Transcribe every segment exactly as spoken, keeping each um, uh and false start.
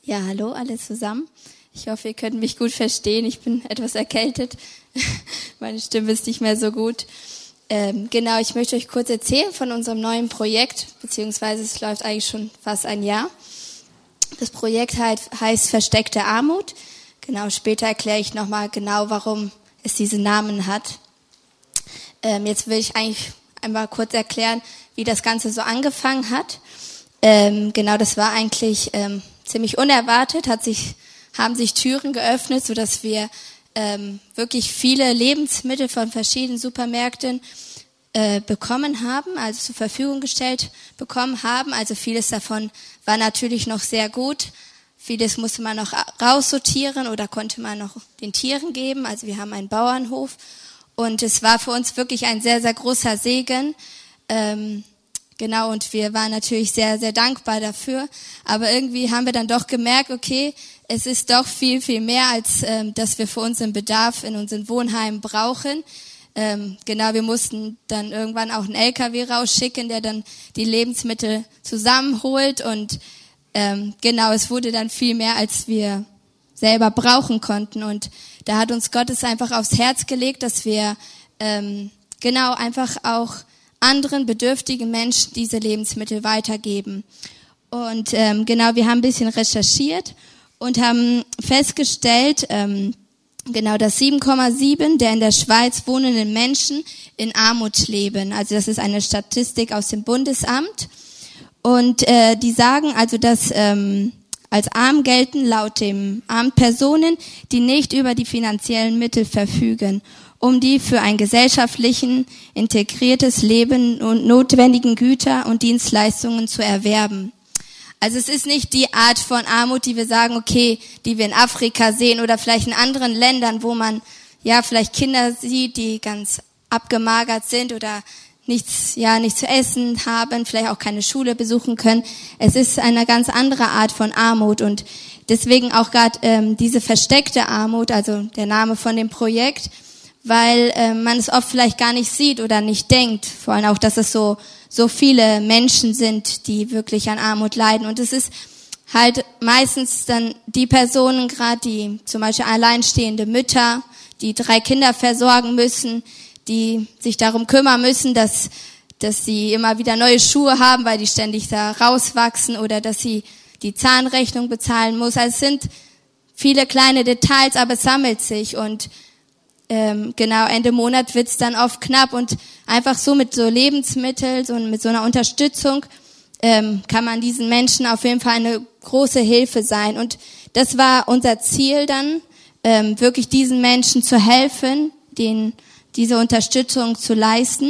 Ja, hallo alle zusammen. Ich hoffe, ihr könnt mich gut verstehen. Ich bin etwas erkältet. Meine Stimme ist nicht mehr so gut. Ähm, genau, ich möchte euch kurz erzählen von unserem neuen Projekt, beziehungsweise es läuft eigentlich schon fast ein Jahr. Das Projekt halt, heißt Versteckte Armut. Genau, später erkläre ich nochmal genau, warum es diesen Namen hat. Ähm, jetzt will ich eigentlich einmal kurz erklären, wie das Ganze so angefangen hat. Ähm, genau, das war eigentlich ähm, ziemlich unerwartet, hat sich, haben sich Türen geöffnet, sodass wir ähm, wirklich viele Lebensmittel von verschiedenen Supermärkten äh, bekommen haben, also zur Verfügung gestellt bekommen haben. Also vieles davon war natürlich noch sehr gut. Vieles musste man noch raussortieren oder konnte man noch den Tieren geben. Also wir haben einen Bauernhof und es war für uns wirklich ein sehr, sehr großer Segen. Ähm, Genau, und wir waren natürlich sehr, sehr dankbar dafür. Aber irgendwie haben wir dann doch gemerkt, okay, es ist doch viel, viel mehr, als ähm, dass wir für unseren Bedarf in unseren Wohnheimen brauchen. Ähm, genau, wir mussten dann irgendwann auch einen L K W rausschicken, der dann die Lebensmittel zusammenholt. Und ähm, genau, es wurde dann viel mehr, als wir selber brauchen konnten. Und da hat uns Gott es einfach aufs Herz gelegt, dass wir ähm, genau einfach auch anderen bedürftigen Menschen diese Lebensmittel weitergeben. Und ähm, genau, wir haben ein bisschen recherchiert und haben festgestellt, ähm, genau, dass sieben Komma sieben der in der Schweiz wohnenden Menschen in Armut leben. Also das ist eine Statistik aus dem Bundesamt. Und äh, die sagen also, dass ähm, als arm gelten laut dem Amt Personen, die nicht über die finanziellen Mittel verfügen, um die für ein gesellschaftlichen, integriertes Leben und notwendigen Güter und Dienstleistungen zu erwerben. Also es ist nicht die Art von Armut, die wir sagen, okay, die wir in Afrika sehen oder vielleicht in anderen Ländern, wo man ja vielleicht Kinder sieht, die ganz abgemagert sind oder nichts, ja, nichts zu essen haben, vielleicht auch keine Schule besuchen können. Es ist eine ganz andere Art von Armut und deswegen auch gerade ähm, diese versteckte Armut, also der Name von dem Projekt, weil äh, man es oft vielleicht gar nicht sieht oder nicht denkt. Vor allem auch, dass es so so viele Menschen sind, die wirklich an Armut leiden. Und es ist halt meistens dann die Personen gerade, die zum Beispiel alleinstehende Mütter, die drei Kinder versorgen müssen, die sich darum kümmern müssen, dass dass sie immer wieder neue Schuhe haben, weil die ständig da rauswachsen oder dass sie die Zahnrechnung bezahlen muss. Also es sind viele kleine Details, aber es sammelt sich und Ähm, genau, Ende Monat wird's dann oft knapp und einfach so mit so Lebensmitteln, so mit so einer Unterstützung ähm, kann man diesen Menschen auf jeden Fall eine große Hilfe sein. Und das war unser Ziel dann, ähm, wirklich diesen Menschen zu helfen, denen diese Unterstützung zu leisten.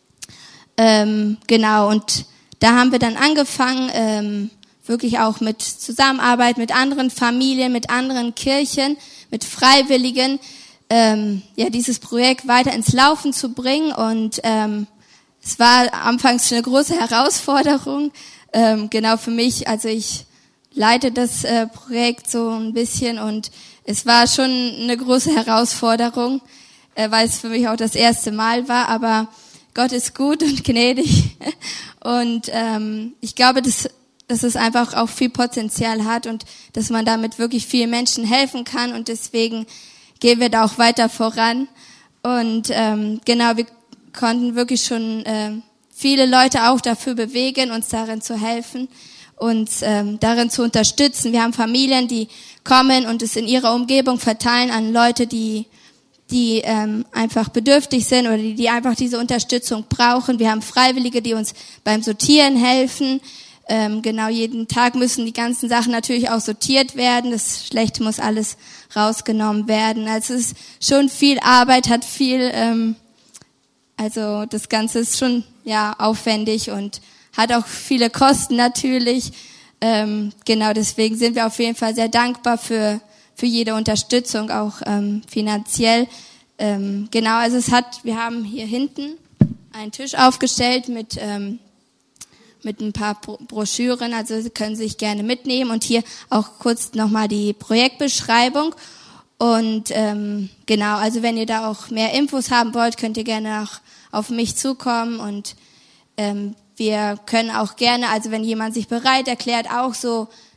Ähm, genau, und da haben wir dann angefangen, ähm, wirklich auch mit Zusammenarbeit mit anderen Familien, mit anderen Kirchen, mit Freiwilligen, Ähm, ja, dieses Projekt weiter ins Laufen zu bringen und ähm, es war anfangs eine große Herausforderung, ähm, genau für mich, also ich leite das äh, Projekt so ein bisschen und es war schon eine große Herausforderung, äh, weil es für mich auch das erste Mal war, aber Gott ist gut und gnädig und ähm, ich glaube, dass, dass es einfach auch viel Potenzial hat und dass man damit wirklich vielen Menschen helfen kann und deswegen gehen wir da auch weiter voran. Und ähm, genau, wir konnten wirklich schon äh, viele Leute auch dafür bewegen, uns darin zu helfen, uns ähm, darin zu unterstützen. Wir haben Familien, die kommen und es in ihrer Umgebung verteilen an Leute, die die ähm, einfach bedürftig sind oder die, die einfach diese Unterstützung brauchen. Wir haben Freiwillige, die uns beim Sortieren helfen. Ähm, genau, jeden Tag müssen die ganzen Sachen natürlich auch sortiert werden. Das Schlechte muss alles rausgenommen werden. Also es ist schon viel Arbeit, hat viel, ähm, also das Ganze ist schon ja aufwendig und hat auch viele Kosten natürlich. Ähm, genau, deswegen sind wir auf jeden Fall sehr dankbar für für jede Unterstützung, auch ähm, finanziell. Ähm, genau, also es hat, wir haben hier hinten einen Tisch aufgestellt mit ähm, mit ein paar Broschüren, also Sie können sich gerne mitnehmen und hier auch kurz nochmal die Projektbeschreibung und ähm, genau, also wenn ihr da auch mehr Infos haben wollt, könnt ihr gerne auch auf mich zukommen und ähm, wir können auch gerne, also wenn jemand sich bereit erklärt, auch so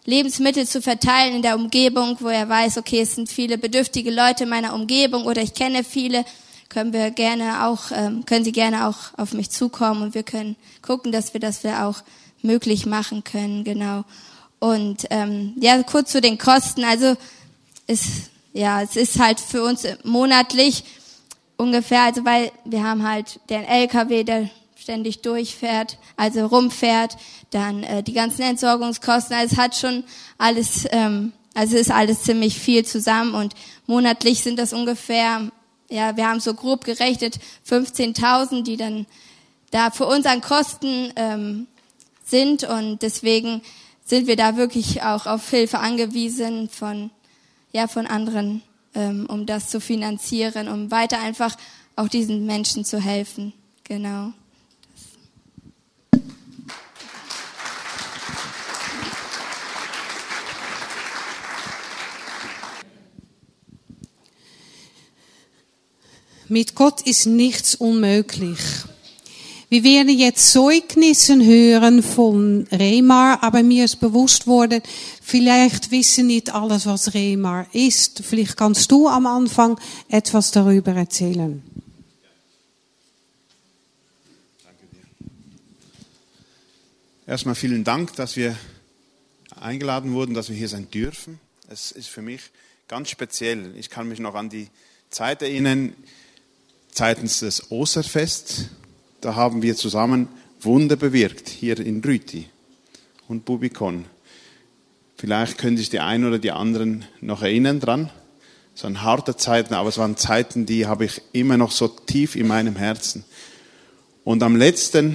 Lebensmittel zu verteilen in der Umgebung, wo er weiß, okay, es sind viele bedürftige Leute in meiner Umgebung oder ich kenne viele, können wir gerne auch, ähm, können Sie gerne auch auf mich zukommen und wir können gucken, dass wir das wir auch möglich machen können, genau. Und ähm, ja, kurz zu den Kosten. Also es, ja, es ist halt für uns monatlich ungefähr, also weil wir haben halt den L K W, der ständig durchfährt, also rumfährt, dann äh, die ganzen Entsorgungskosten, also es hat schon alles, ähm, also es ist alles ziemlich viel zusammen und monatlich sind das ungefähr, ja, wir haben so grob gerechnet fünfzehntausend, die dann da für uns an Kosten ähm, sind und deswegen sind wir da wirklich auch auf Hilfe angewiesen von, ja, von anderen, ähm, um das zu finanzieren, um weiter einfach auch diesen Menschen zu helfen, genau. Mit Gott ist nichts unmöglich. Wir werden jetzt Zeugnissen hören von Remar, aber mir ist bewusst worden, vielleicht wissen nicht alles, was Remar ist. Vielleicht kannst du am Anfang etwas darüber erzählen. Danke dir. Erstmal vielen Dank, dass wir eingeladen wurden, dass wir hier sein dürfen. Es ist für mich ganz speziell. Ich kann mich noch an die Zeit erinnern, seitens des Osterfests, da haben wir zusammen Wunder bewirkt, hier in Rüti und Bubikon. Vielleicht können sich die einen oder die anderen noch erinnern dran. Es waren harte Zeiten, aber es waren Zeiten, die habe ich immer noch so tief in meinem Herzen. Und am letzten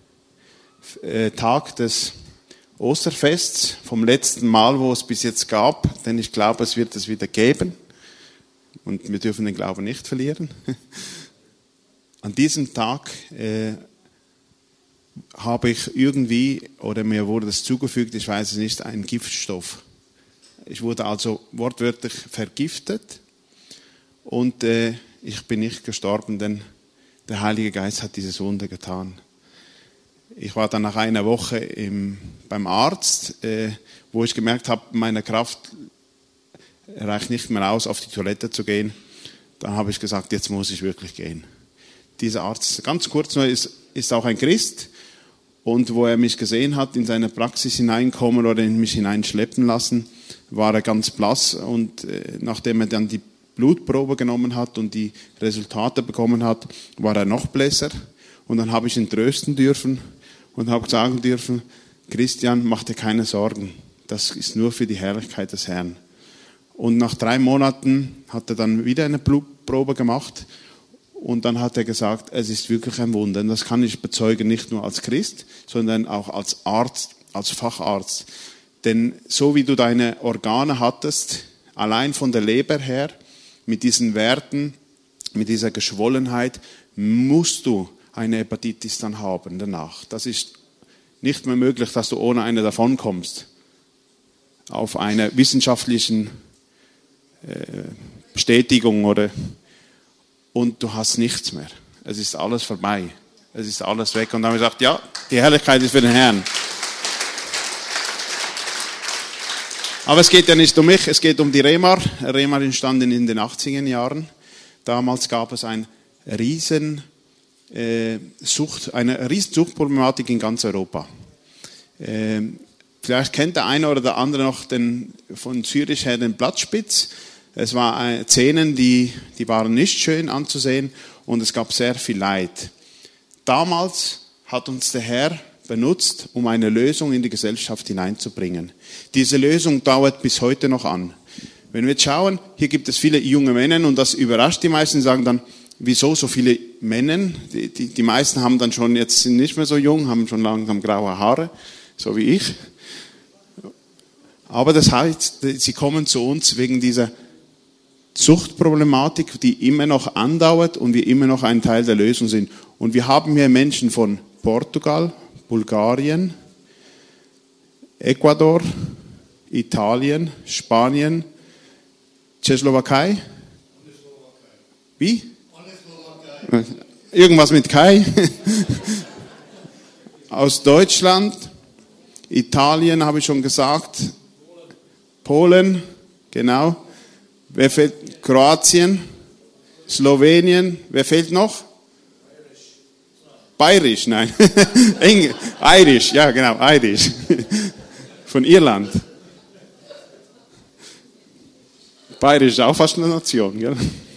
äh, Tag des Osterfests, vom letzten Mal, wo es bis jetzt gab, denn ich glaube, es wird es wieder geben, und wir dürfen den Glauben nicht verlieren. An diesem Tag äh, habe ich irgendwie, oder mir wurde das zugefügt, ich weiß es nicht, einen Giftstoff. Ich wurde also wortwörtlich vergiftet und äh, ich bin nicht gestorben, denn der Heilige Geist hat dieses Wunder getan. Ich war dann nach einer Woche im, beim Arzt, äh, wo ich gemerkt habe, meine Kraft reicht nicht mehr aus, auf die Toilette zu gehen. Dann habe ich gesagt, jetzt muss ich wirklich gehen. Dieser Arzt, ganz kurz nur, ist, ist auch ein Christ. Und wo er mich gesehen hat, in seine Praxis hineinkommen oder in mich hineinschleppen lassen, war er ganz blass. Und äh, nachdem er dann die Blutprobe genommen hat und die Resultate bekommen hat, war er noch blässer. Und dann habe ich ihn trösten dürfen und habe sagen dürfen, Christian, mach dir keine Sorgen. Das ist nur für die Herrlichkeit des Herrn. Und nach drei Monaten hat er dann wieder eine Blutprobe gemacht. Und dann hat er gesagt, es ist wirklich ein Wunder. Und das kann ich bezeugen, nicht nur als Christ, sondern auch als Arzt, als Facharzt. Denn so wie du deine Organe hattest, allein von der Leber her, mit diesen Werten, mit dieser Geschwollenheit, musst du eine Hepatitis dann haben danach. Das ist nicht mehr möglich, dass du ohne eine davonkommst. Auf einer wissenschaftlichen äh, Bestätigung oder und du hast nichts mehr. Es ist alles vorbei. Es ist alles weg. Und dann haben wir gesagt, ja, die Herrlichkeit ist für den Herrn. Aber es geht ja nicht um mich, es geht um die Remar. Remar entstanden in den achtziger Jahren. Damals gab es ein riesen äh, Sucht, eine riesen Suchtproblematik in ganz Europa. Äh, vielleicht kennt der eine oder der andere noch den, von Zürich her den Blattspitz. Es waren Szenen, die, die waren nicht schön anzusehen und es gab sehr viel Leid. Damals hat uns der Herr benutzt, um eine Lösung in die Gesellschaft hineinzubringen. Diese Lösung dauert bis heute noch an. Wenn wir jetzt schauen, hier gibt es viele junge Männer und das überrascht die meisten, die sagen dann, wieso so viele Männer? Die, die, die meisten haben dann schon, jetzt sind nicht mehr so jung, haben schon langsam graue Haare, so wie ich. Aber das heißt, sie kommen zu uns wegen dieser Suchtproblematik, die immer noch andauert und wir immer noch ein Teil der Lösung sind. Und wir haben hier Menschen von Portugal, Bulgarien, Ecuador, Italien, Spanien, Tschechoslowakei. Wie? Irgendwas mit Kai. Aus Deutschland, Italien habe ich schon gesagt, Polen, genau. Wer fehlt? Kroatien, Slowenien. Wer fehlt noch? Bayerisch, nein. Eng, Irisch, ja genau, Irisch. Von Irland. Bayerisch ist auch fast eine Nation, gell?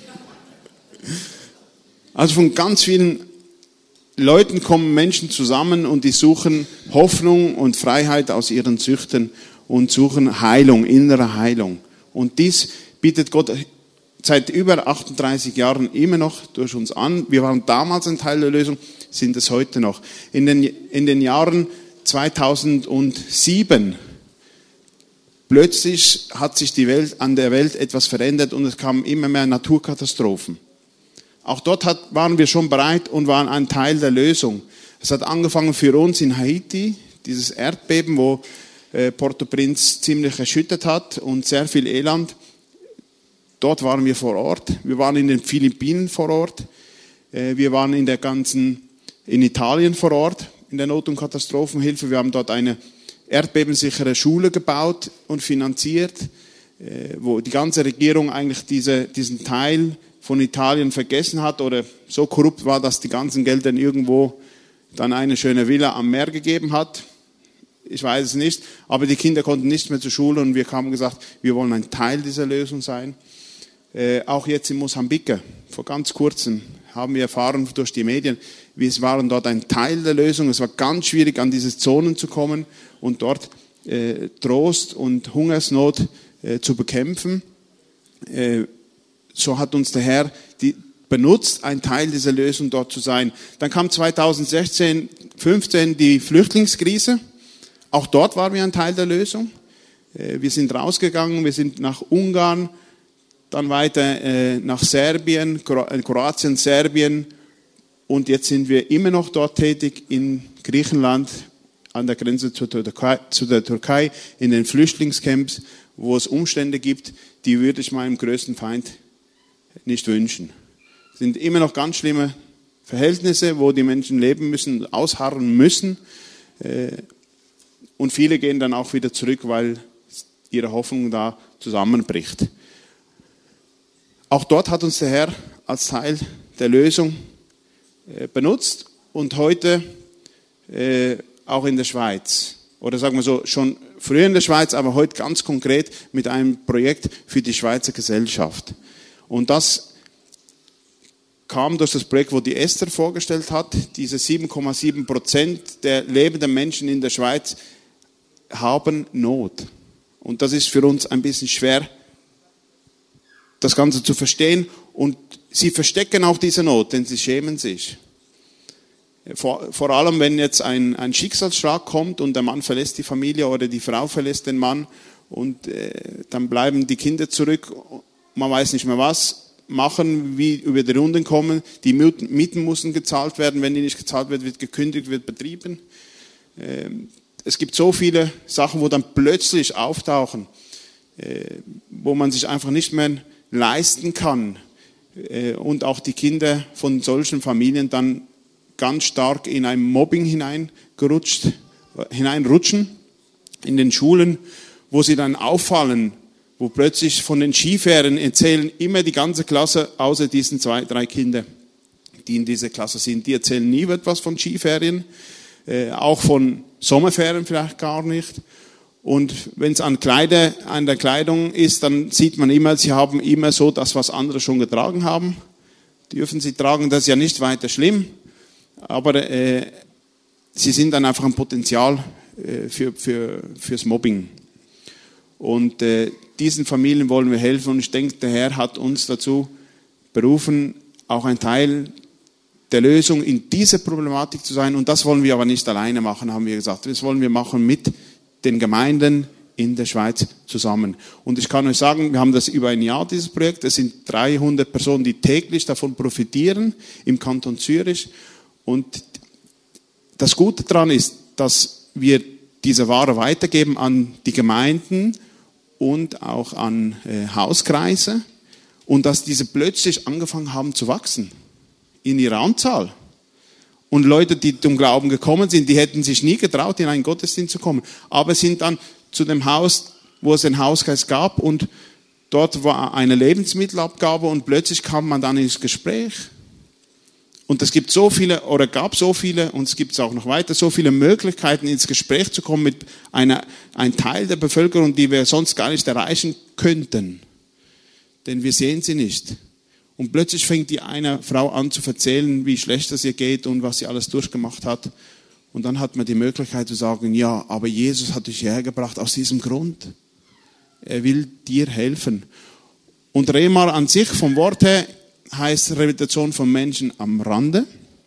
Also von ganz vielen Leuten kommen Menschen zusammen und die suchen Hoffnung und Freiheit aus ihren Süchten und suchen Heilung, innere Heilung. Und dies bietet Gott seit über achtunddreißig Jahren immer noch durch uns an. Wir waren damals ein Teil der Lösung, sind es heute noch. In den, in den Jahren zweitausendsieben plötzlich hat sich die Welt, an der Welt etwas verändert und es kamen immer mehr Naturkatastrophen. Auch dort hat, waren wir schon bereit und waren ein Teil der Lösung. Es hat angefangen für uns in Haiti, dieses Erdbeben, wo äh, Port-au-Prince ziemlich erschüttert hat und sehr viel Elend. Dort waren wir vor Ort. Wir waren in den Philippinen vor Ort. Äh, wir waren in der ganzen, in Italien vor Ort, in der Not- und Katastrophenhilfe. Wir haben dort eine erdbebensichere Schule gebaut und finanziert, äh, wo die ganze Regierung eigentlich diese, diesen Teil von Italien vergessen hat oder so korrupt war, dass die ganzen Gelder irgendwo dann eine schöne Villa am Meer gegeben hat. Ich weiß es nicht, aber die Kinder konnten nicht mehr zur Schule und wir haben gesagt, wir wollen ein Teil dieser Lösung sein. Äh, auch jetzt in Mosambik, vor ganz kurzem haben wir erfahren durch die Medien, wir waren dort ein Teil der Lösung. Es war ganz schwierig, an diese Zonen zu kommen und dort äh, Trost und Hungersnot äh, zu bekämpfen. Äh, So hat uns der Herr die, benutzt, ein Teil dieser Lösung dort zu sein. Dann kam zweitausendsechzehn, fünfzehn die Flüchtlingskrise. Auch dort waren wir ein Teil der Lösung. Wir sind rausgegangen, wir sind nach Ungarn, dann weiter nach Serbien, Kroatien, Serbien und jetzt sind wir immer noch dort tätig in Griechenland, an der Grenze zu der Türkei, zu der Türkei in den Flüchtlingscamps, wo es Umstände gibt, die würde ich meinem größten Feind nicht wünschen. Es sind immer noch ganz schlimme Verhältnisse, wo die Menschen leben müssen, ausharren müssen. Und viele gehen dann auch wieder zurück, weil ihre Hoffnung da zusammenbricht. Auch dort hat uns der Herr als Teil der Lösung benutzt und heute auch in der Schweiz. Oder sagen wir so, schon früher in der Schweiz, aber heute ganz konkret mit einem Projekt für die Schweizer Gesellschaft. Und das kam durch das Projekt, wo die Esther vorgestellt hat. Diese sieben Komma sieben Prozent der lebenden Menschen in der Schweiz haben Not. Und das ist für uns ein bisschen schwer, das Ganze zu verstehen. Und sie verstecken auch diese Not, denn sie schämen sich. Vor, vor allem, wenn jetzt ein, ein Schicksalsschlag kommt und der Mann verlässt die Familie oder die Frau verlässt den Mann und äh, dann bleiben die Kinder zurück. Man weiß nicht mehr was machen, wie über die Runden kommen. Die Mieten müssen gezahlt werden. Wenn die nicht gezahlt wird, wird gekündigt, wird betrieben. Es gibt so viele Sachen, wo dann plötzlich auftauchen, wo man sich einfach nicht mehr leisten kann. Und auch die Kinder von solchen Familien dann ganz stark in ein Mobbing hineingerutscht, hineinrutschen in den Schulen, wo sie dann auffallen, wo plötzlich von den Skiferien erzählen immer die ganze Klasse, außer diesen zwei, drei Kinder, die in dieser Klasse sind. Die erzählen nie etwas von Skiferien, äh, auch von Sommerferien vielleicht gar nicht. Und wenn es an, Kleider, an der Kleidung ist, dann sieht man immer, sie haben immer so das, was andere schon getragen haben. Dürfen sie tragen, das ist ja nicht weiter schlimm, aber äh, sie sind dann einfach ein Potenzial äh, für, für, fürs Mobbing. Und äh, diesen Familien wollen wir helfen und ich denke, der Herr hat uns dazu berufen, auch ein Teil der Lösung in dieser Problematik zu sein. Und das wollen wir aber nicht alleine machen, haben wir gesagt. Das wollen wir machen mit den Gemeinden in der Schweiz zusammen. Und ich kann euch sagen, wir haben das über ein Jahr, dieses Projekt. Es sind dreihundert Personen, die täglich davon profitieren im Kanton Zürich. Und das Gute daran ist, dass wir diese Ware weitergeben an die Gemeinden und auch an äh, Hauskreise und dass diese plötzlich angefangen haben zu wachsen in ihrer Anzahl. Und Leute, die zum Glauben gekommen sind, die hätten sich nie getraut, in einen Gottesdienst zu kommen, aber sind dann zu dem Haus, wo es den Hauskreis gab und dort war eine Lebensmittelabgabe und plötzlich kam man dann ins Gespräch. Und es gibt so viele, oder gab so viele, und es gibt es auch noch weiter, so viele Möglichkeiten ins Gespräch zu kommen mit einer, einem Teil der Bevölkerung, die wir sonst gar nicht erreichen könnten. Denn wir sehen sie nicht. Und plötzlich fängt die eine Frau an zu erzählen, wie schlecht es ihr geht und was sie alles durchgemacht hat. Und dann hat man die Möglichkeit zu sagen, ja, aber Jesus hat dich hergebracht aus diesem Grund. Er will dir helfen. Und Remar an sich vom Wort her heißt Rehabilitation von Menschen am Rande.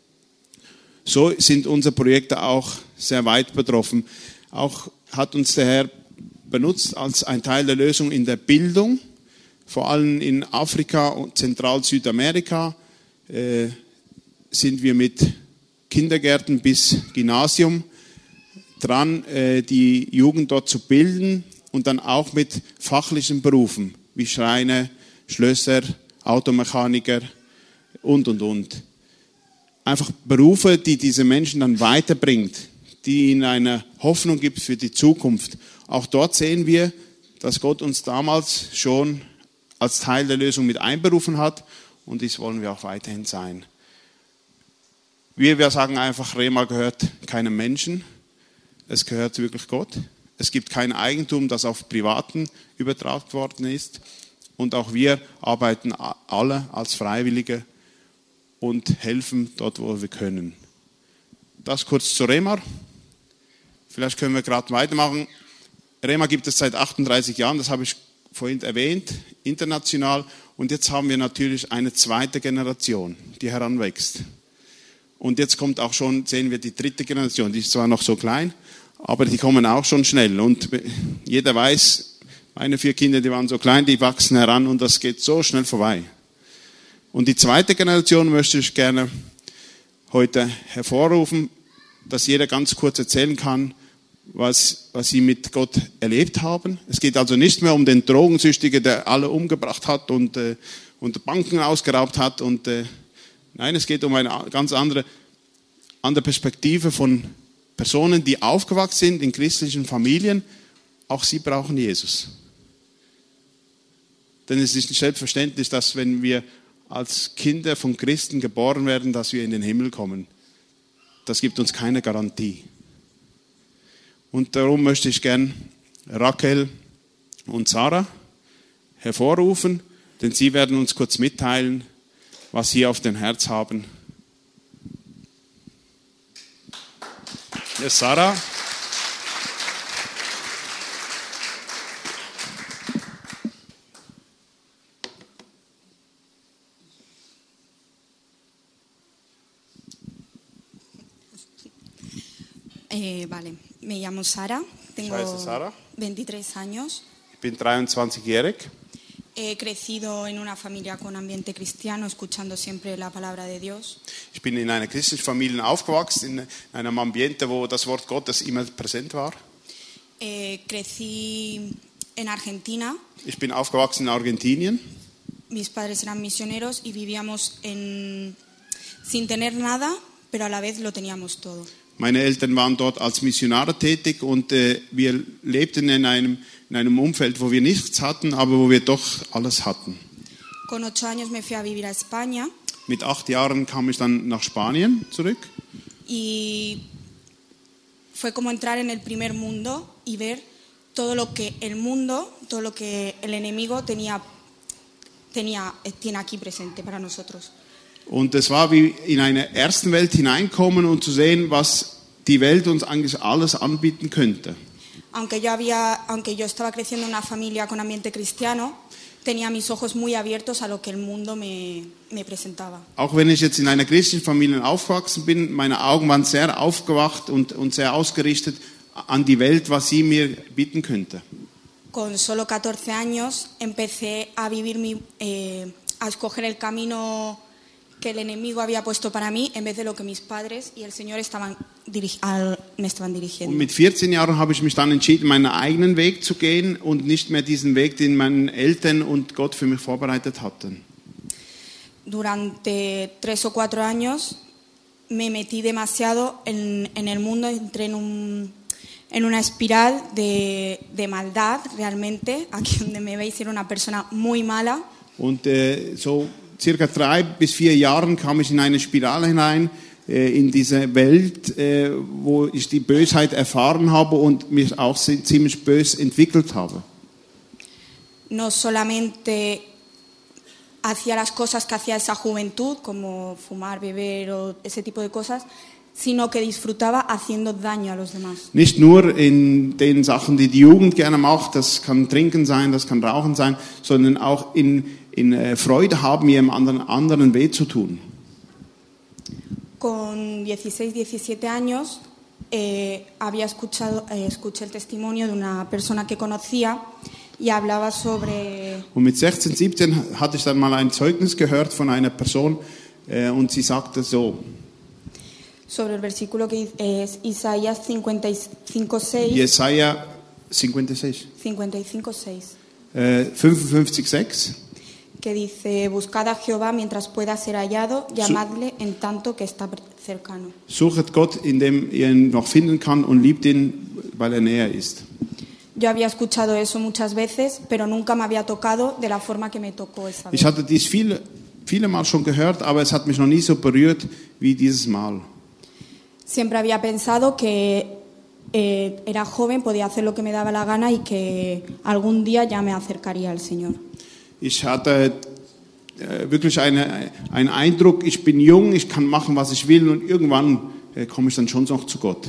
So sind unsere Projekte auch sehr weit betroffen. Auch hat uns der Herr benutzt als ein Teil der Lösung in der Bildung, vor allem in Afrika und Zentral-Südamerika äh, sind wir mit Kindergärten bis Gymnasium dran, äh, die Jugend dort zu bilden und dann auch mit fachlichen Berufen wie Schreiner, Schlösser, Automechaniker und, und, und. Einfach Berufe, die diese Menschen dann weiterbringt, die ihnen eine Hoffnung gibt für die Zukunft. Auch dort sehen wir, dass Gott uns damals schon als Teil der Lösung mit einberufen hat und dies wollen wir auch weiterhin sein. Wir, wir sagen einfach, Rema gehört keinem Menschen, es gehört wirklich Gott. Es gibt kein Eigentum, das auf Privaten übertragen worden ist. Und auch wir arbeiten alle als Freiwillige und helfen dort, wo wir können. Das kurz zu Remar. Vielleicht können wir gerade weitermachen. Remar gibt es seit achtunddreißig Jahren, das habe ich vorhin erwähnt, international. Und jetzt haben wir natürlich eine zweite Generation, die heranwächst. Und jetzt kommt auch schon, sehen wir die dritte Generation, die ist zwar noch so klein, aber die kommen auch schon schnell. Und jeder weiß, meine vier Kinder, die waren so klein, die wachsen heran und das geht so schnell vorbei. Und die zweite Generation möchte ich gerne heute hervorrufen, dass jeder ganz kurz erzählen kann, was, was sie mit Gott erlebt haben. Es geht also nicht mehr um den Drogensüchtigen, der alle umgebracht hat und, äh, und Banken ausgeraubt hat. Und, äh, nein, es geht um eine ganz andere, andere Perspektive von Personen, die aufgewachsen sind in christlichen Familien. Auch sie brauchen Jesus. Denn es ist nicht selbstverständlich, dass wenn wir als Kinder von Christen geboren werden, dass wir in den Himmel kommen. Das gibt uns keine Garantie. Und darum möchte ich gern Raquel und Sarah hervorrufen, denn sie werden uns kurz mitteilen, was sie auf dem Herz haben. Yes, Sarah. Eh, vale, me llamo Sara, tengo Sara. veintitrés años. Ich bin dreiundzwanzigjährig. He crecido en una familia con ambiente cristiano, escuchando siempre la palabra de Dios. Ich bin in einer christlichen Familie aufgewachsen, in einem Ambiente, wo das Wort Gottes immer präsent war. Eh, crecí en Argentina. Ich bin aufgewachsen in Argentinien. Mis padres eran misioneros y vivíamos en, sin tener nada, pero a la vez lo teníamos todo. Meine Eltern waren dort als Missionare tätig und äh, wir lebten in einem, in einem Umfeld, wo wir nichts hatten, aber wo wir doch alles hatten. Con ocho años me fui a vivir a España. Mit acht Jahren kam ich dann nach Spanien zurück. Y fue como entrar en el primer mundo y ver todo lo que el mundo, todo lo que el enemigo tenía, tenía, tiene aquí presente para nosotros. Und es war wie in eine ersten Welt hineinkommen und zu sehen, was die Welt uns eigentlich alles anbieten könnte. Aunque yo había, aunque yo estaba creciendo en una familia con ambiente cristiano, tenía mis ojos muy abiertos a lo que el mundo me, me presentaba. Auch wenn ich jetzt in einer christlichen Familie aufgewachsen bin, meine Augen waren sehr aufgewacht und, und sehr ausgerichtet an die Welt, was sie mir bieten könnte. Con solo catorce años empecé a vivir mi, eh, a escoger el camino que el enemigo había puesto para mí en vez de lo que mis padres y el Señor estaban dirig- al, me estaban dirigiendo. Und mit vierzehn Jahren habe ich mich dann entschieden, meinen eigenen Weg zu gehen und nicht mehr diesen Weg, den meine Eltern und Gott für mich vorbereitet hatten. Durante tres o cuatro años me metí demasiado en, en el mundo, entré en un, en una espiral de, de maldad realmente. Aquí donde me veis era una persona muy mala. Und äh, so circa drei bis vier Jahren kam ich in eine Spirale hinein, äh, in diese Welt, äh, wo ich die Bösheit erfahren habe und mich auch ziemlich bös entwickelt habe. No solamente hacía las cosas que hacía esa juventud, como fumar, beber o ese tipo de cosas, sino que disfrutaba haciendo daño a los demás. Nicht nur in den Sachen, die die Jugend gerne macht, das kann Trinken sein, das kann Rauchen sein, sondern auch in, in äh, Freude haben, ihrem anderen, anderen weh zu tun. Con dieciséis, diecisiete años eh, había escuchado, eh, escuché el testimonio de una persona que conocía y hablaba sobre... Und mit sechzehn, siebzehn hatte ich dann mal ein Zeugnis gehört von einer Person äh, und sie sagte so, sobre el versículo que es Isaías cincuenta y cinco, seis. Jesaja fünfundfünfzig, cincuenta y cinco, seis. äh, fünfundfünfzig, sechs, Que dice, buscad a Jehová mientras pueda ser hallado, llamadle en tanto que está cercano. Suchet Gott, indem ihr ihn noch finden kann und liebt ihn, weil er näher ist. Yo había escuchado eso muchas veces, pero nunca me había tocado de la forma que me tocó esa vez. Ich hatte dies viele, viele Mal schon gehört, aber es hat mich noch nie so berührt wie dieses Mal. Siempre había pensado que eh, era joven, podía hacer lo que me daba la gana y que algún día ya me acercaría al Señor. Ich hatte äh, wirklich eine, einen Eindruck, ich bin jung, ich kann machen, was ich will und irgendwann äh, komme ich dann schon noch zu Gott.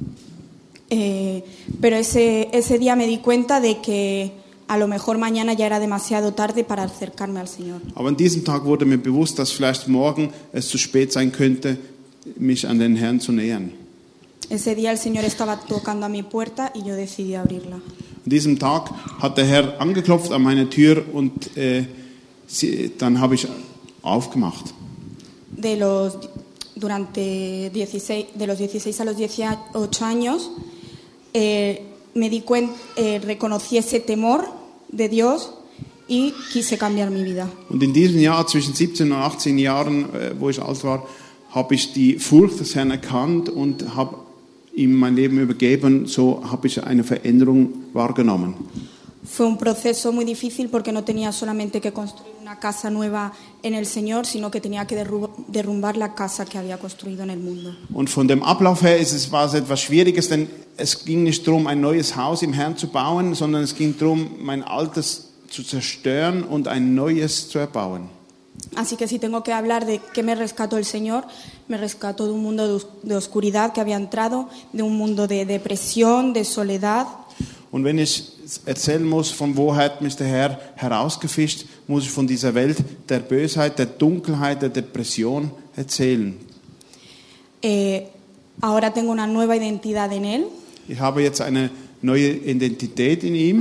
Eh, pero ese, ese día me di cuenta de que a lo mejor mañana ya era demasiado tarde para acercarme al Señor. Aber an diesem Tag wurde mir bewusst, dass vielleicht morgen es zu spät sein könnte, mich an den Herrn zu nähern. Ese día el Señor estaba tocando a mi puerta y yo decidí abrirla. An diesem Tag hat der Herr angeklopft an meine Tür und äh, sie, dann habe ich aufgemacht. De los, durante dieciséis, de los dieciséis a los dieciocho años eh, me di cuenta, eh, reconocí ese temor de Dios y quise cambiar mi vida. Und in diesem Jahr, zwischen siebzehn und achtzehn Jahren, äh, wo ich alt war, habe ich die Furcht des Herrn erkannt und habe ihm mein Leben übergeben. So habe ich eine Veränderung wahrgenommen. Fue un proceso muy difícil porque no tenía solamente que construir una casa nueva en el Señor, sino que tenía que derrumbar la casa que había construido en el mundo. Und von dem Ablauf her ist es, war es etwas Schwieriges, denn es ging nicht darum, ein neues Haus im Herrn zu bauen, sondern es ging darum, mein altes zu zerstören und ein neues zu erbauen. Así que si tengo que hablar de qué me rescató el Señor, me rescató de un mundo de oscuridad que había entrado, de un mundo de depresión, de soledad. Und wenn ich erzählen muss, von wo hat mich der Herr herausgefischt, muss ich von dieser Welt der Bösheit, der Dunkelheit, der Depression erzählen. Eh, ahora tengo una nueva identidad en Él. Ich habe jetzt eine neue Identität in ihm.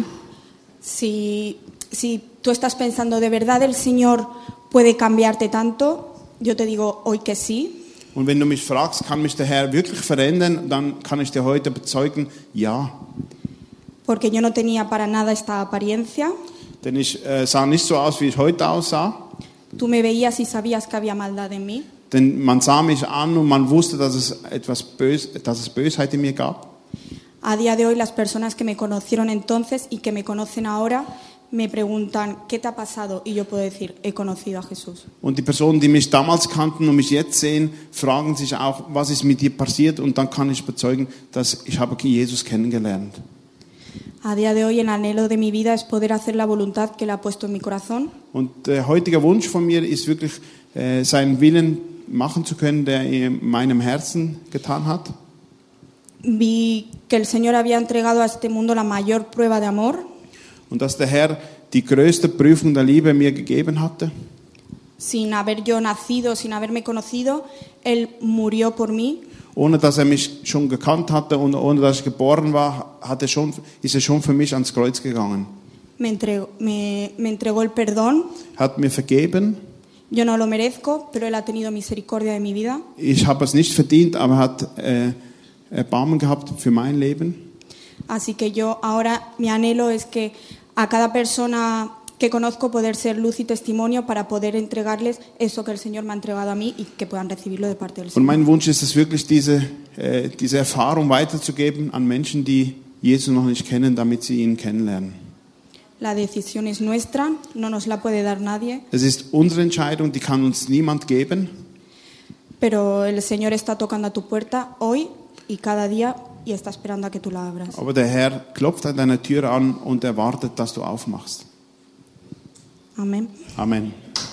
Si, si tú estás pensando de verdad el Señor puede cambiarte tanto, yo te digo hoy que sí. Und wenn du mich fragst, kann mich der Herr wirklich verändern, dann kann ich dir heute bezeugen, ja. Porque yo no tenía para nada esta apariencia. Denn ich äh, sah nicht so aus, wie ich heute aussah. Tú me veías y sabías que había maldad en mí. Denn man sah mich an und man wusste, dass es etwas Bös, dass es Bösheit in mir gab. A día de hoy las personas que me conocieron entonces y que me conocen ahora me preguntan, ¿qué te ha pasado? Y yo puedo decir, he conocido a Jesús. Und die Personen, die mich damals kannten und mich jetzt sehen, fragen sich auch, was ist mit dir passiert? Und dann kann ich bezeugen, dass ich habe Jesus kennengelernt. A día de hoy el anhelo de mi vida es poder hacer la voluntad que Él ha puesto en mi corazón. Und der heutige Wunsch von mir ist wirklich, äh, seinen Willen machen zu können, der er in meinem Herzen getan hat. Vi que el Señor había entregado a este mundo la mayor prueba de amor. Und dass der Herr die größte Prüfung der Liebe mir gegeben hatte. Sin haber yo nacido, sin haberme conocido, Él murió por mí. Ohne dass er mich schon gekannt hatte und ohne dass ich geboren war, hat er schon, ist er schon für mich ans Kreuz gegangen. Me entregó, me, me entregó el perdón. Hat mir vergeben. Yo no lo merezco, pero Él ha tenido misericordia de mi vida. Ich habe es nicht verdient, aber er hat äh, Erbarmen gehabt für mein Leben. Así que yo ahora mi anhelo es que a cada persona que conozco poder ser luz y testimonio para poder entregarles eso que el Señor me ha entregado a mí y que puedan recibirlo de parte del Und Señor. mein Wunsch ist es wirklich, diese, äh, diese Erfahrung weiterzugeben an Menschen, die Jesus noch nicht kennen, damit sie ihn kennenlernen. La decisión es nuestra, no nos la puede dar nadie, Es ist unsere Entscheidung, die kann uns niemand geben. pero el Señor está tocando a tu puerta hoy y cada día y está esperando a que tú la abras. Aber der Herr klopft an deiner Tür an und erwartet, dass du aufmachst. Amén. Amen.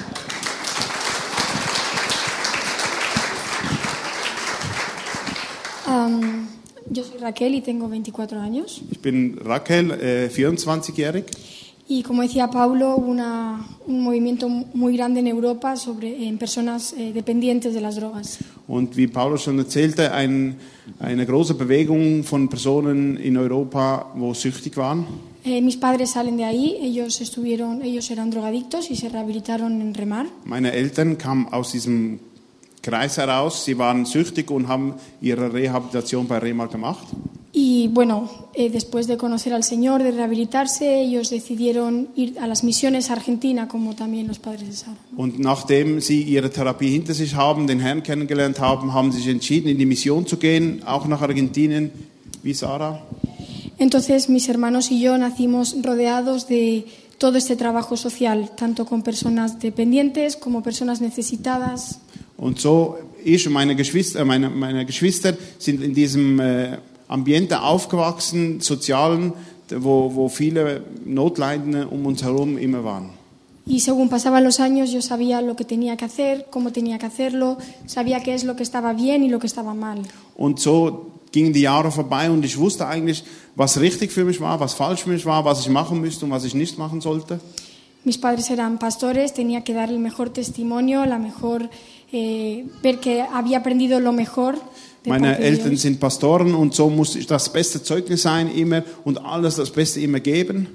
Um, yo soy Raquel y tengo veinticuatro años. Ich bin Raquel, äh, vierundzwanzigjährig. Y como decía Paulo, hubo una, un movimiento muy grande en Europa sobre, en personas eh, dependientes de las drogas. Und wie Paulus schon erzählte, ein, eine große Bewegung von Personen in Europa, wo süchtig waren. Eh, mis padres salen de ahí, ellos, estuvieron, ellos eran drogadictos y se rehabilitaron en Remar. Meine Eltern kamen aus diesem Kreis heraus, sie waren süchtig und haben ihre Rehabilitation bei Remar gemacht. Y bueno, eh, después de conocer al Señor, de rehabilitarse, ellos decidieron ir a las misiones a Argentina, como también los padres de Sara. Und nachdem sie ihre Therapie hinter sich haben, den Herrn kennengelernt haben, haben sie sich entschieden, in die Mission zu gehen, auch nach Argentinien, wie Sarah. Entonces mis hermanos y yo nacimos rodeados de todo este trabajo social, tanto con personas dependientes como personas necesitadas. Und so ich und meine Geschwister, meine, meine Geschwister sind in diesem äh, Ambiente aufgewachsen, sozialen, wo, wo viele Notleidende um uns herum immer waren. Y según pasaban los años yo sabía lo que tenía que hacer, cómo tenía que hacerlo, sabía qué es lo que estaba bien y lo que estaba mal. Und so gingen die Jahre vorbei und ich wusste eigentlich, was richtig für mich war, was falsch für mich war, was ich machen müsste und was ich nicht machen sollte. Mis padres eran pastores, tenía que dar el mejor testimonio, la mejor, eh, ver que había aprendido lo mejor. De Meine parte de Eltern Dios. sind Pastoren und so musste ich das beste Zeugnis sein immer und alles das Beste immer geben.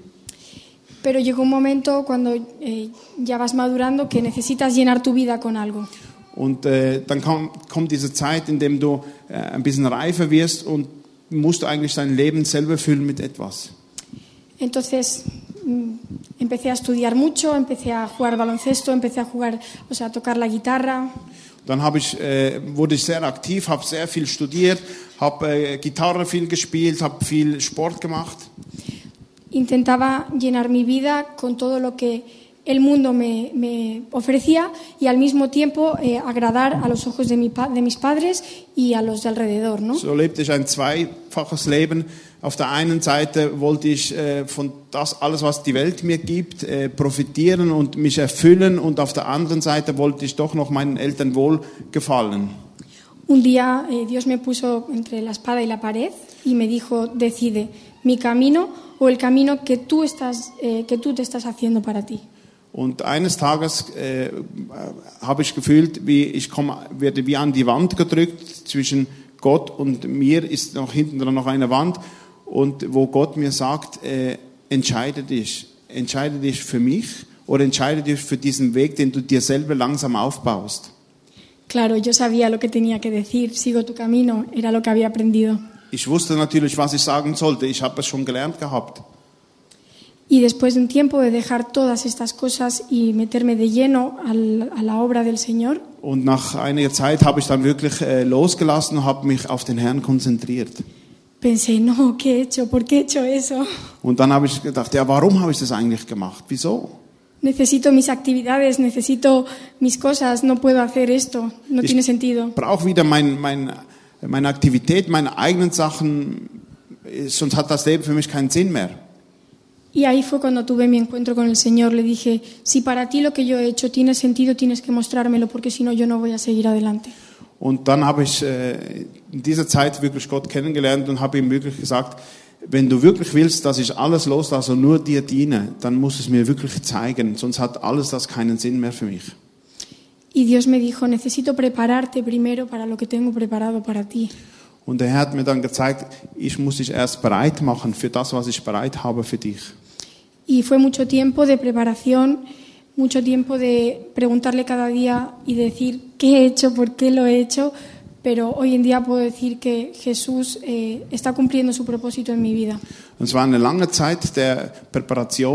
Pero llegó un momento cuando eh, ya vas madurando que necesitas llenar tu vida con algo. Und äh, dann kam, kommt diese Zeit, in dem du äh, ein bisschen reifer wirst und musst du eigentlich dein Leben selber füllen mit etwas. Entonces mm, empecé a estudiar mucho, empecé a jugar baloncesto, empecé a jugar, o sea, a tocar la guitarra. Dann habe ich, äh, wurde ich sehr aktiv, habe sehr viel studiert, habe äh, Gitarre viel gespielt, habe viel Sport gemacht. Intentaba llenar mi vida con todo lo que el mundo me, me ofrecía y al mismo tiempo eh, agradar a los ojos de, mi, pa- de mis padres y a los de alrededor, ¿no? So lebte ich ein zweifaches Leben. Auf der einen Seite wollte ich äh, von das alles, was die Welt mir gibt, äh, profitieren und mich erfüllen, und auf der anderen Seite wollte ich doch noch meinen Eltern wohlgefallen. Un día eh, Dios me puso entre la espada y la pared y me dijo, decide, mi camino o el camino que tú, estás, eh, que tú te estás haciendo para ti. Und eines Tages äh, habe ich gefühlt, wie ich komme, werde wie an die Wand gedrückt. Zwischen Gott und mir ist noch hinten dran noch eine Wand, und wo Gott mir sagt, äh, entscheide dich, entscheide dich für mich oder entscheide dich für diesen Weg, den du dir selber langsam aufbaust. Claro, yo sabía lo que tenía que decir, sigo tu camino, era lo que había aprendido. Ich wusste natürlich, was ich sagen sollte. Ich habe es schon gelernt gehabt. Y después de un tiempo de dejar todas estas cosas y meterme de lleno al, a la obra del Señor, Und nach einiger Zeit habe ich dann wirklich äh, losgelassen und habe mich auf den Herrn konzentriert. pensé, no, ¿qué he hecho? ¿Por qué he hecho eso? Und dann habe ich gedacht, ja, warum habe ich das eigentlich gemacht? Wieso? Necesito mis actividades, necesito mis cosas, no puedo hacer esto, no tiene sentido. Ich brauche wieder mein, mein, meine Aktivität, meine eigenen Sachen, sonst hat das Leben für mich keinen Sinn mehr. Y ahí fue cuando tuve mi encuentro con el Señor. Le dije, si para ti lo que yo he hecho tiene sentido, tienes que mostrármelo, porque si no, yo no voy a seguir adelante. Und dann habe ich äh, in dieser Zeit wirklich Gott kennengelernt und habe ihm wirklich gesagt, wenn du wirklich willst, dass ich alles loslasse und nur dir diene, dann musst du es mir wirklich zeigen, sonst hat alles das keinen Sinn mehr für mich. Y Dios me dijo, necesito prepararte primero para lo que tengo preparado para ti. Und der Herr hat mir dann gezeigt, ich muss dich erst bereit machen für das, was ich bereit habe für dich. Y fue mucho tiempo de preparación, mucho tiempo de preguntarle cada día y decir qué he hecho, por qué lo he hecho, pero hoy en día puedo decir que Jesús eh, está cumpliendo su propósito en mi vida. Und es war eine lange Zeit der Präparation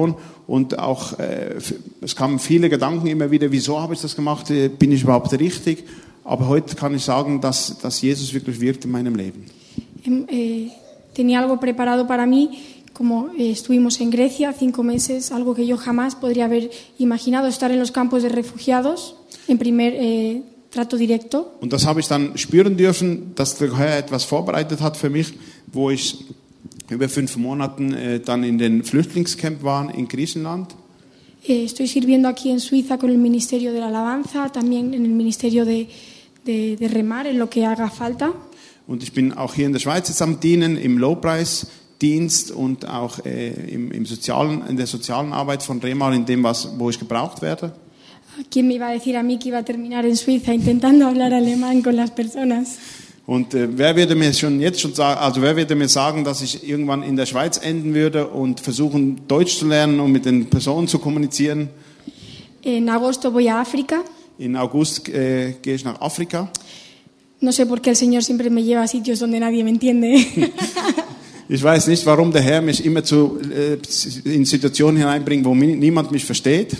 und auch äh, es kamen viele Gedanken immer wieder, wieso habe ich das gemacht, bin ich überhaupt richtig? Aber heute kann ich sagen, dass, dass Jesus wirklich wirkt in meinem Leben. Eh, tenía algo preparado para mí, como eh, estuvimos en Grecia cinco meses, algo que yo jamás podría haber imaginado, estar en los campos de refugiados en primer eh, trato directo. Und das habe ich dann spüren dürfen, dass der Herr etwas vorbereitet hat für mich, wo ich über fünf Monaten äh, dann in den Flüchtlingscamp war in Griechenland. Eh, estoy sirviendo aquí en Suiza con el Ministerio de la Alabanza, también en el Ministerio de, de, de Remar, en lo que haga falta. Und ich bin auch hier in der Schweiz jetzt am Dienen, im Lobpreisdienst und auch äh, im, im sozialen, in der sozialen Arbeit von Remar, in dem, was, wo ich gebraucht werde. ¿Quién me iba a decir a mí que iba a terminar en Suiza intentando hablar alemán con las personas? Und äh, wer würde mir schon jetzt schon sagen, also wer würde mir sagen, dass ich irgendwann in der Schweiz enden würde und versuchen Deutsch zu lernen und mit den Personen zu kommunizieren? En agosto voy a África. In August äh, gehe ich nach Afrika. No sé por qué el Señor siempre me lleva a sitios donde nadie me entiende. Ich weiß nicht, warum der Herr mich immer zu, äh, in Situationen hineinbringt, wo mi- niemand mich versteht.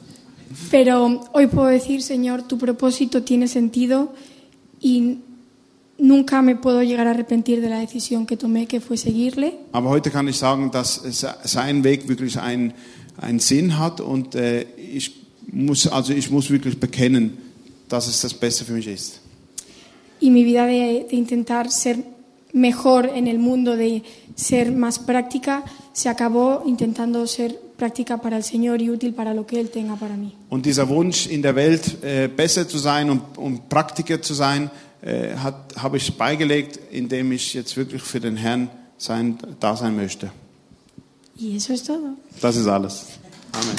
Pero hoy puedo decir, Señor, tu propósito tiene sentido y nunca me puedo llegar a arrepentir de la decisión que tomé, que fue seguirle. Aber heute kann ich sagen, dass sein Weg wirklich einen, einen Sinn hat und äh, ich muss, also ich muss wirklich bekennen, dass es das Beste für mich ist. Y mi vida de, de intentar ser mejor en el mundo, de ser más práctica, se acabó intentando ser práctica para el Señor y útil para lo que Él tenga para mí. Und dieser Wunsch in der Welt äh, besser zu sein und, und Praktiker zu sein, äh, hat, habe ich beigelegt, indem ich jetzt wirklich für den Herrn sein, da sein möchte. Y eso es todo. Das ist alles. Amen.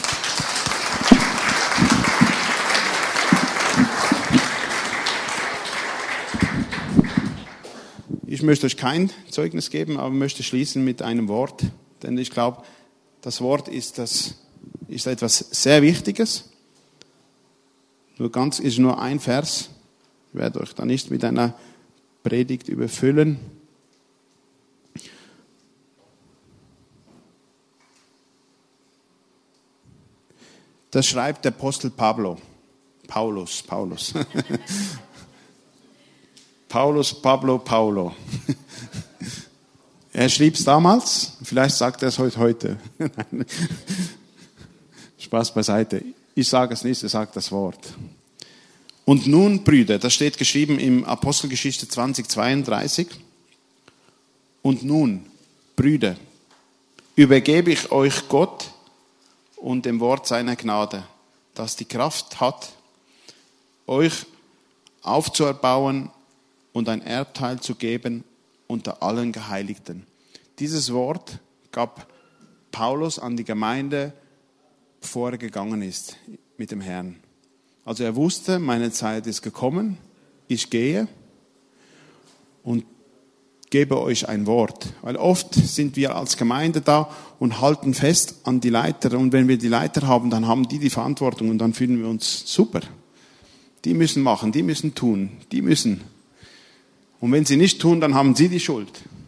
Ich möchte euch kein Zeugnis geben, aber möchte schließen mit einem Wort, denn ich glaube, das Wort ist, das, ist etwas sehr Wichtiges. Nur ganz ist nur ein Vers. Ich werde euch da nicht mit einer Predigt überfüllen. Das schreibt der Apostel Pablo. Paulus, Paulus. Paulus, Pablo, Paulo. Er schrieb es damals, vielleicht sagt er es heute. heute. Spaß beiseite. Ich sage es nicht, er sagt das Wort. Und nun, Brüder, das steht geschrieben im Apostelgeschichte zwanzig zweiunddreißig. Und nun, Brüder, übergebe ich euch Gott und dem Wort seiner Gnade, das die Kraft hat, euch aufzuerbauen und ein Erbteil zu geben unter allen Geheiligten. Dieses Wort gab Paulus an die Gemeinde, bevor er gegangen ist mit dem Herrn. Also er wusste, meine Zeit ist gekommen, ich gehe und gebe euch ein Wort. Weil oft sind wir als Gemeinde da und halten fest an die Leiter. Und wenn wir die Leiter haben, dann haben die die Verantwortung und dann fühlen wir uns super. Die müssen machen, die müssen tun, die müssen. Und wenn sie nicht tun, dann haben sie die Schuld.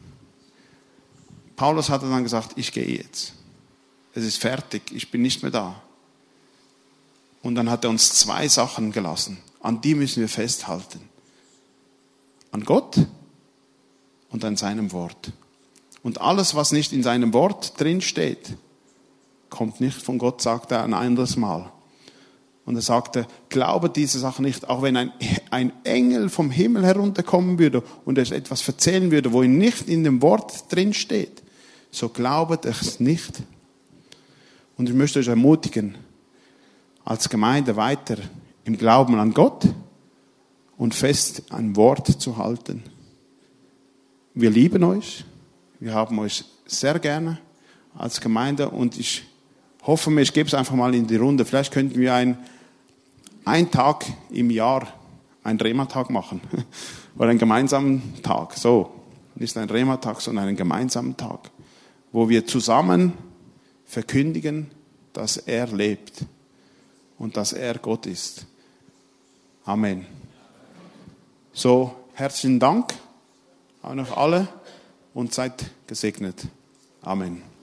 Paulus hatte dann gesagt, ich gehe jetzt. Es ist fertig, ich bin nicht mehr da. Und dann hat er uns zwei Sachen gelassen. An die müssen wir festhalten. An Gott und an seinem Wort. Und alles, was nicht in seinem Wort drin steht, kommt nicht von Gott, sagt er ein anderes Mal. Und er sagte, glaube diese Sache nicht, auch wenn ein, ein Engel vom Himmel herunterkommen würde und es etwas erzählen würde, wo nicht in dem Wort drin steht, so glaubet es nicht. Und ich möchte euch ermutigen, als Gemeinde weiter im Glauben an Gott und fest ein Wort zu halten. Wir lieben euch, wir haben euch sehr gerne als Gemeinde und ich hoffe mir, ich gebe es einfach mal in die Runde, vielleicht könnten wir ein Ein Tag im Jahr einen Rema-Tag machen. Oder einen gemeinsamen Tag. So, nicht ein Rema-Tag, sondern einen gemeinsamen Tag. Wo wir zusammen verkündigen, dass er lebt. Und dass er Gott ist. Amen. So, herzlichen Dank an euch alle und seid gesegnet. Amen.